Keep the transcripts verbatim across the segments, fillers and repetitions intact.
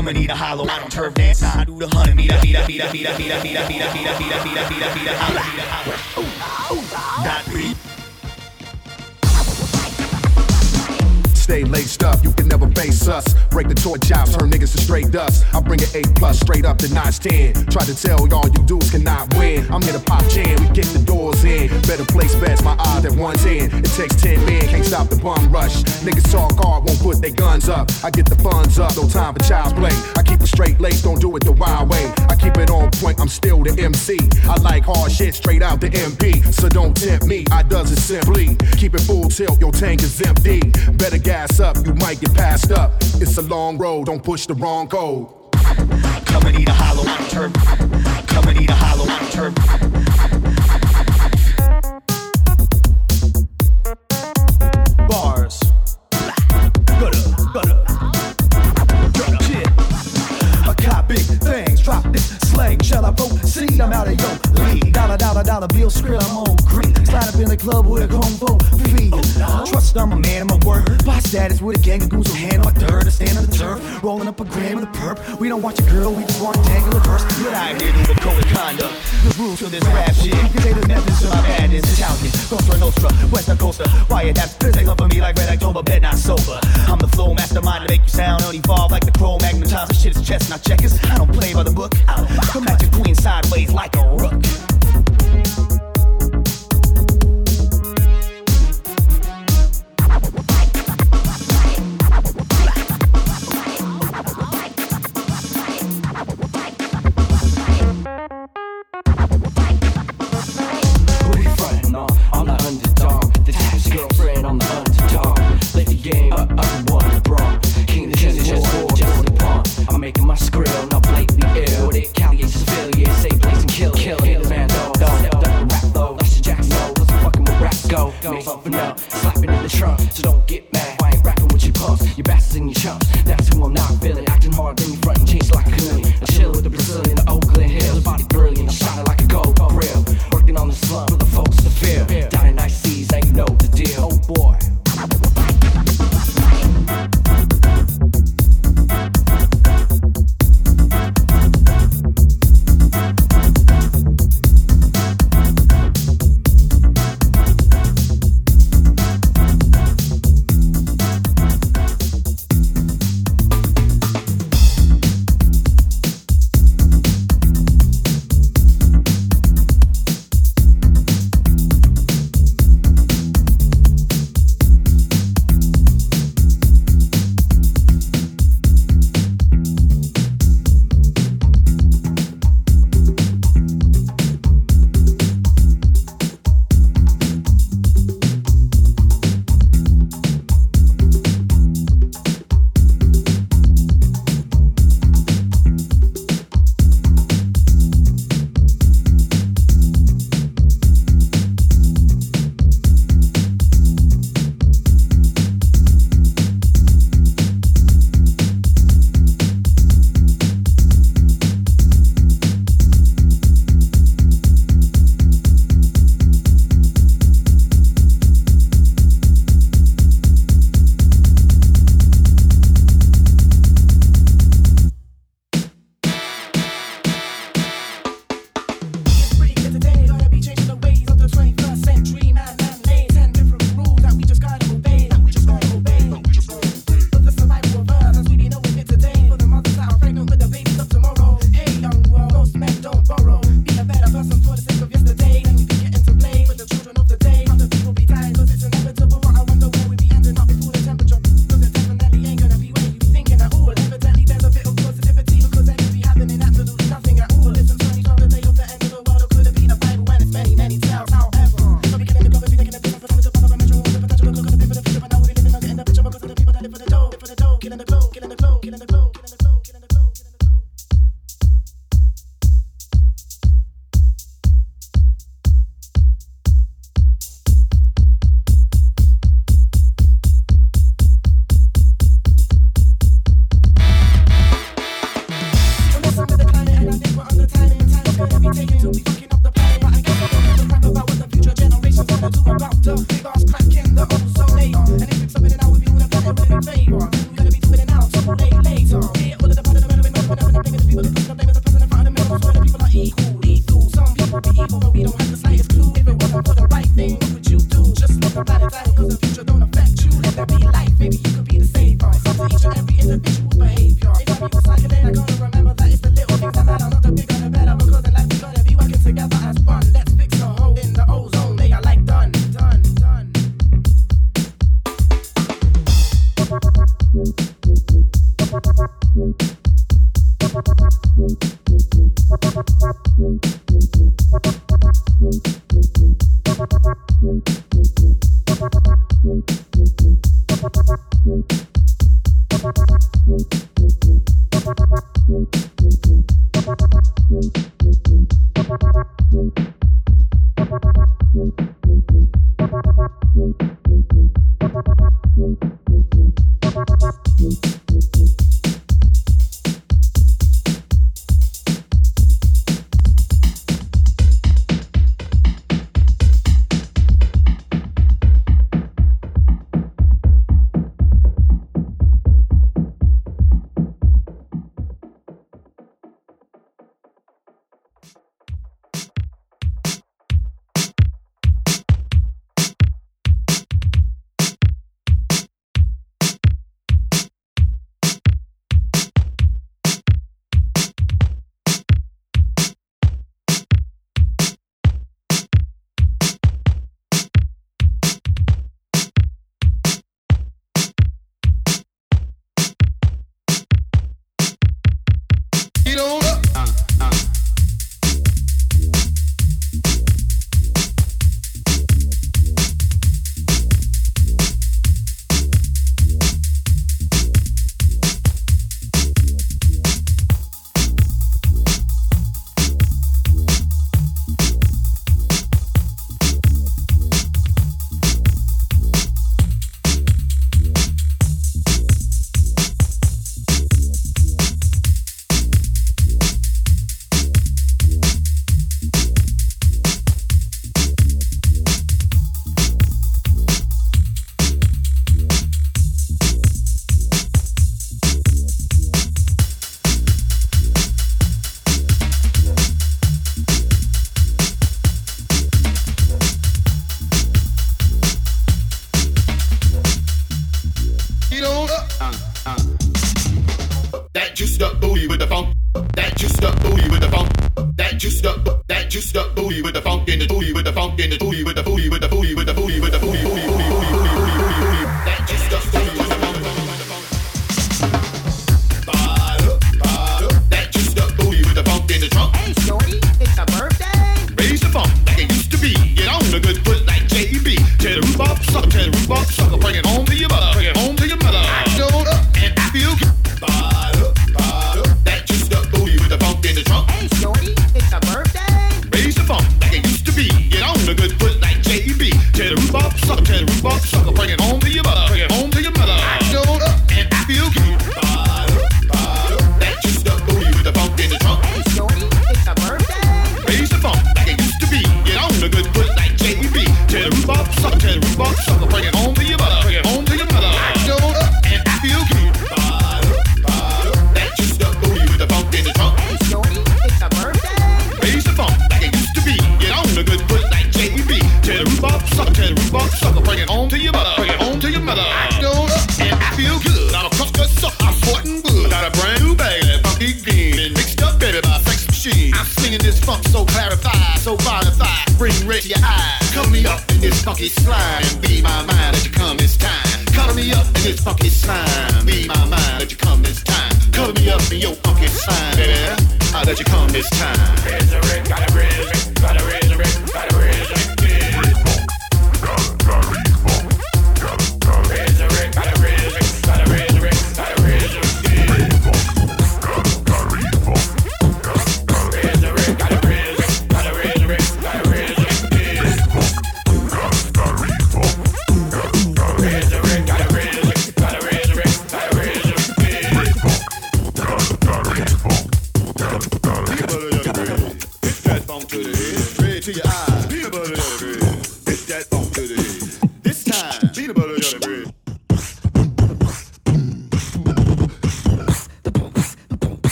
Come and eat a hollow, I don't turf dance. I do the hundred meter, meter, meter, meter, meter, meter, meter, meter, meter, meter, meter, meter, holla. Not beat. Stay laced up, you can never face us. Break the torch out, turn niggas to straight dust. I bring it eight plus, straight up to nine ten. Try to tell y'all you dudes cannot win. I'm here to pop jam, we get the doors in. Better place bets, my odds at one ten. It takes ten men, can't stop the bum rush. Niggas talk hard, won't put their guns up. I get the funds up, no time for child's play. I keep it straight laced, don't do it the wild way. I keep it on point, I'm still the M C. I like hard shit straight out the M P. So don't tempt me, I does it simply. Keep it full tilt, your tank is empty. Better gas up, you might get passed up. It's a long road, don't push the wrong code. Come and eat a hollow, I'm turf. Come and eat a hollow, I'm turf. Bars. Butter, butter. Butter. Shit. I got big things, drop this slang. Shall I proceed? I'm out of your league. Dollar, dollar, dollar bill, script, I'm on green. Slide up in the club with a combo free. Oh, trust I'm a man of my word. Boss status with a gang of goons who handle my dirt. I stand on the turf, rolling up a gram of the perp. We don't watch a girl, we just want to tangle a verse. But I here do a code of conduct. There's rules to this rap shit. You can say there's methods to my madness. Italian, Costa Nostra, West Costa. Why that's physics up for me like Red October, bed not sober. I'm the flow mastermind to make you sound unevolved like the crow magnetize. The shit is chestnut checkers. I don't play by the book. Come at your queen sideways like a rook.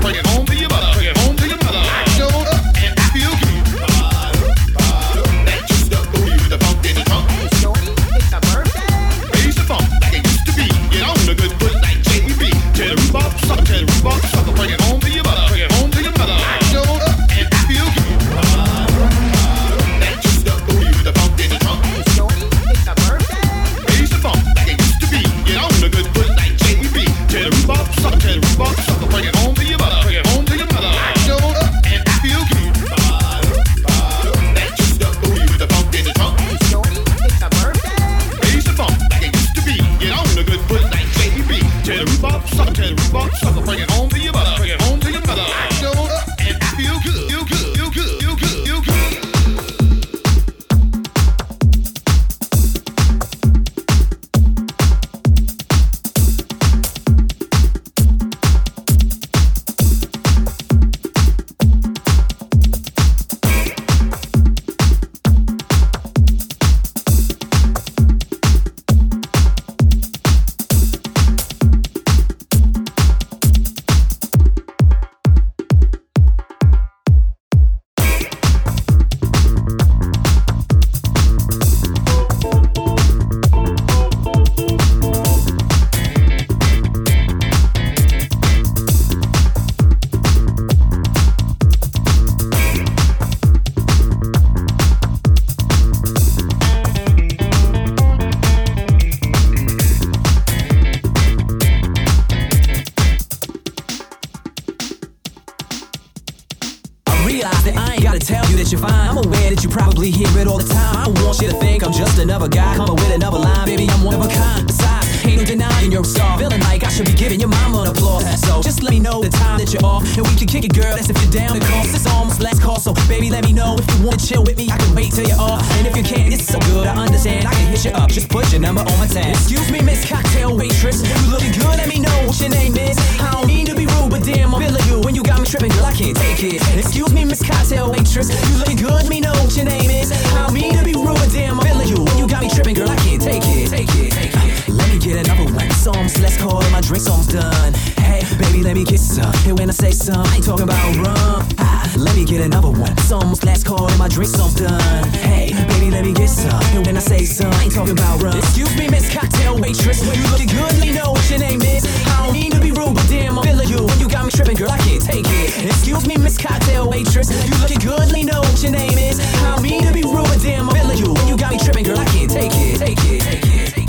bring it home to your mother, bring it home to your mother. I showed up and I feel good. That juiced up booty with the funk in the trunk. Hey, shorty, it's a birthday. Raise the funk like it used to be. Get on the good foot like J B. Tell the roof up, sucker, tell the roof up, sucker, bring it home to your mother, bring it home to your mother. I showed up and I feel good. That juiced up booty with the funk in the trunk. Hey, shorty, it's a birthday. Raise the funk like it used to be. Get on the good foot like J B. Tell the roof up, sucker, tell the roof up, sucker, bring it home to your mother, bring it home to your mother. I showed up and I feel good. That juiced up booty with the funk in the trunk. Hey, shorty, it's a birthday. Raise the funk like it used to be. Get on the good foot like J B. Tell the roof up, sucker, tell the roof up, sucker, bring it home to your mother, bring it home to your mother. I showed up and I feel good, feel good, feel good, feel good, feel good. Realize that I ain't gotta tell you that you're fine. I'm aware that you probably hear it all the time. I don't want you to think I'm just another guy coming with another line. Baby, I'm one of a kind. Besides, ain't no denying you're a star. Feeling like I should be giving your mama an applause. So just let me know the time that you're off, and we can kick it, girl. That's if you're down. The cost is almost last call. So baby, let me know if you wanna chill with me. I can wait till you're off, and if you can't, it's so good. I understand. I can hit you up. Just put your number on my tab. Excuse me, Miss Cocktail Waitress. You looking good? Let me know what your name is. I don't mean to be rude, but damn, I'm feeling you. When you got me tripping, girl, I can't take it. Excuse me, Miss Cocktail Waitress. You looking good? Let me know what your name is. I don't mean to be rude, but damn, I'm feeling you. When you got me tripping, girl, I can't take it. Take it. Take it. Let me get another one. It's almost last call and my drink's almost done. Hey, baby, let me get some. And when I say some, I ain't talking about rum. Ah, let me get another one. It's almost last call and my drink's almost done. Hey, baby, let me get some. And when I say some, I ain't talking about rum. Excuse me, Miss Cocktail Waitress. You looking good? Let me know what your name is. I don't mean to be rude, but damn, I'm feeling you. When you got me tripping, girl, I can't take it. Excuse me, Miss Cocktail Waitress. You looking good? Let me know what your name is. I don't mean to be rude, but damn, I'm feeling you. When you got me tripping, girl, I can't take it. Take it. Take it. Take it.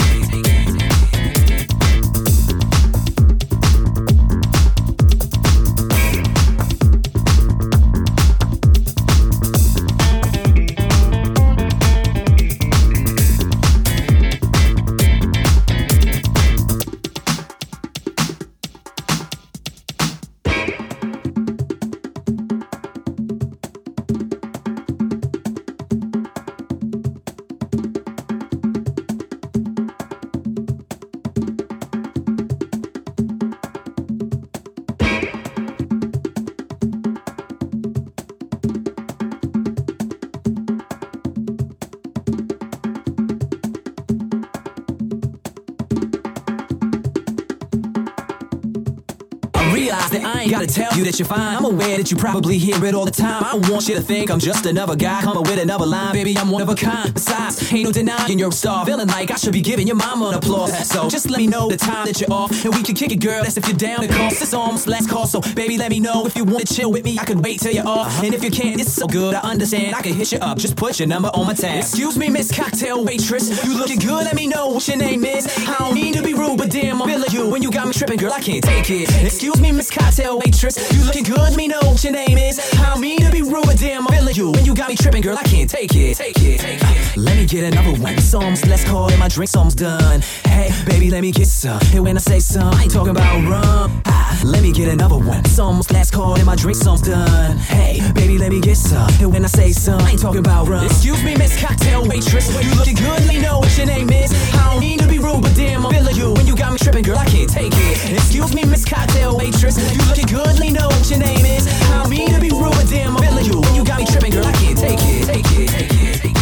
Realize that I ain't gotta tell you that you're fine. I'm aware that you probably hear it all the time. I don't want you to think I'm just another guy coming with another line. Baby, I'm one of a kind. Besides, ain't no denying you're a star. Feeling like I should be giving your mama an applause. So just let me know the time that you're off, and we can kick it, girl. That's if you're down. The cost is almost last call. So baby, let me know if you wanna chill with me. I can wait till you're off, and if you can't, it's so good. I understand. I can hit you up. Just put your number on my tab. Excuse me, Miss Cocktail Waitress. You looking good? Let me know what your name is. I don't mean to be rude, but damn, I'm feeling you. When you got me tripping, girl, I can't take it. Excuse me, Miss Cocktail Waitress. You looking good? Let me know what your name is. I don't mean to be rude, but damn, I'm feeling you. When you got me tripping, girl, I can't take it. Take it. Take it. Let me get another one. It's almost last call and my drink's almost done. Hey, baby, let me get some. And when I say some, I ain't talking about rum. Ah, let me get another one. It's almost last call and my drink's almost done. Hey, baby, let me get some. And when I say some, I ain't talking about rum. Excuse me, Miss Cocktail Waitress. You looking good? Let me know what your name is. I don't mean to be rude, but damn, I'm feeling you. When you got me tripping, girl, I can't take it. Excuse me, Miss Cocktail Waitress. You looking good? Let me know what your name is. I don't mean to be rude, but damn, I'm feeling you. When you got me tripping, girl, I can't take it. Take it. Take it. Take it.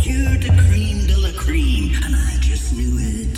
You're the cream de la cream, and I just knew it.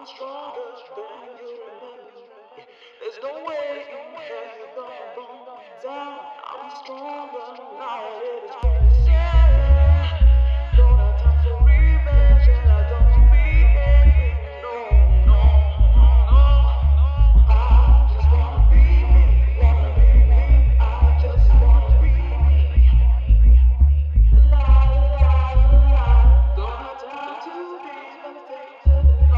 stronger than you remember. There's no way in hell you're gonna bring me down. I'm stronger now that it is promised. Don't have time for revenge, and I don't wanna be angry. No, no, no. I just wanna be me, wanna be me. I just wanna be me. La la la. Don't have time to be validated. No.